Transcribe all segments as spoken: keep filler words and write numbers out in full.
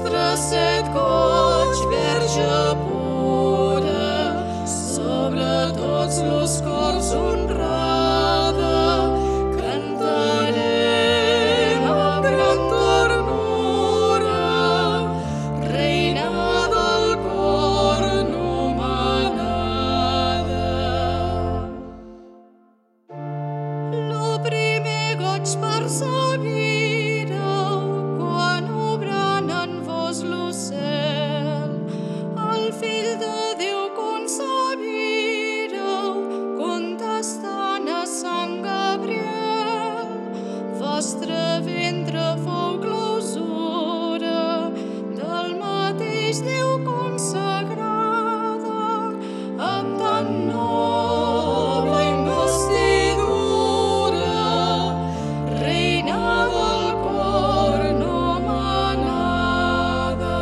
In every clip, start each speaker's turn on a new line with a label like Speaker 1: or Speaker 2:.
Speaker 1: vostre set goig, Verge pura, sobre tots los cors honrada, cantarem amb gran ternura, Reina del cor nomenada. Lo primer goig percebireu quan obrant en vos lo cel, el Fill de Déu concebireu, contestant a Sant Gabriel. Vostre ventre fou clausura del mateix Déu consagrada, amb tan nova investidura, Reina del cor nomenada.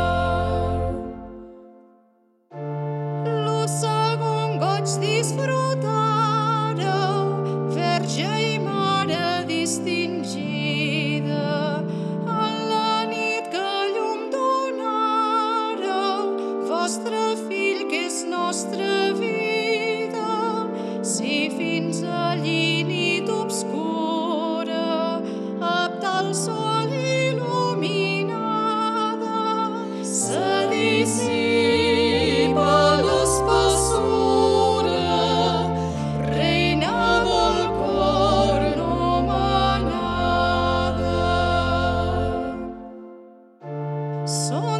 Speaker 1: Lo segon goig disfrutareu, Verge i Mare distingida, en la nit que llum donareu, vostre Fill que és nostra vida. Si fins allí nit obscura, apta al sol il·luminada, se dissipa l'espessura, Reina del cor nomenada. Són